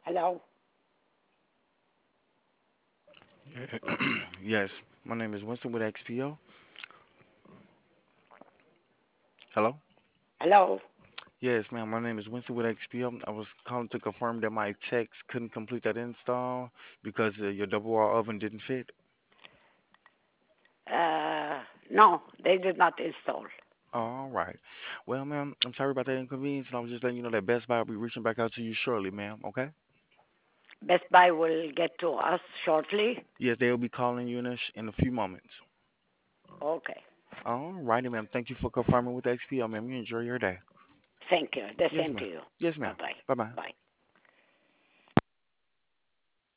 Hello? Yes, my name is Winston with XPO. Hello? Hello? Yes, ma'am, my name is Winston with XPO. I was calling to confirm that my techs couldn't complete that install because your double wall oven didn't fit. No, they did not install. All right. Well, ma'am, I'm sorry about that inconvenience, and I was just letting you know that Best Buy will be reaching back out to you shortly, ma'am. Okay? Best Buy will get to us shortly. Yes, they'll be calling you in a few moments. Okay. All righty, ma'am. Thank you for confirming with XPO, ma'am. You enjoy your day. Thank you. The Yes, same to ma'am. you. Yes, Bye ma'am. bye. Bye bye. Bye.